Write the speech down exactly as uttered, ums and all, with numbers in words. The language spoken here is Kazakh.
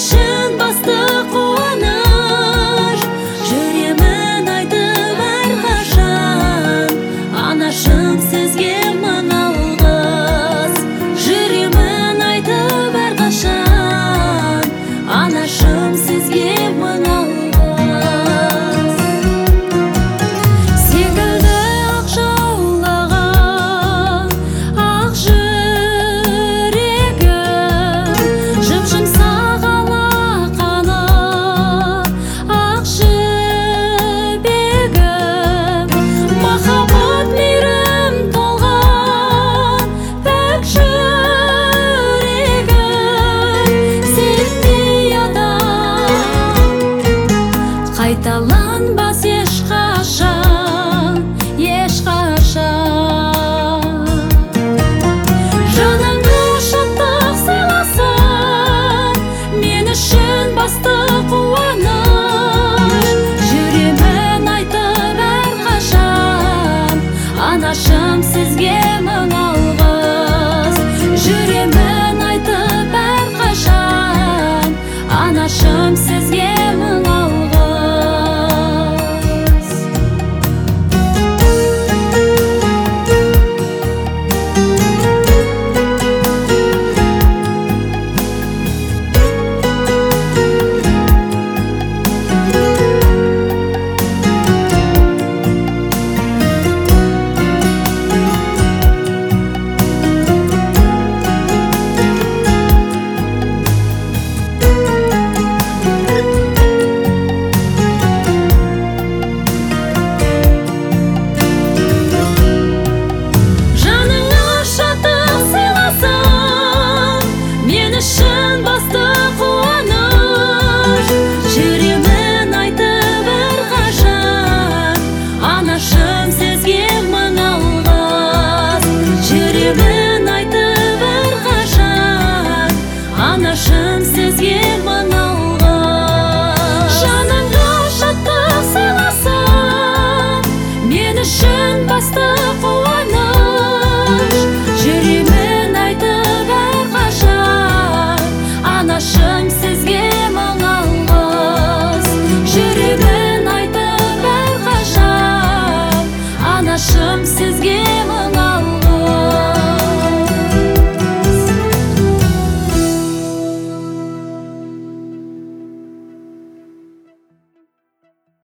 шын басты қуаныш. Жүремін айтып әрқашан, анашым сізге мың алғыс. Жүремін айтып әрқашан, анашым сізге мың алғыс. Секілді ақ жаулаған ақ жүрегім, жып-жұмсақ алақаны ақ жібегім, махаббат мейірім толған пәк жүрегім, сендей адам қайталанбас ешқашан, ешқашан. Жаныңа шаттық сыйласын, мен үшін басты қуаныш. Жүремін айтып әрқашан, анашым сізге мың алғыс. Жүремін айтып әрқашан, анашым сізге мың алғыс. Жаныңа шаттық сыйласын, мен үшін басты қуаныш. Жүремін айтып әрқашан, анашым сізге мың алғыс. Жүремін айтып әрқашан, анашым сізге мың алғыс. Жаныңа шаттық сыйласын, мен үшін басты қуаныш. Жүремін айтып әрқашан, анашым сізге мың алғыс. Жүремін айтып әрқашан, анашым сізге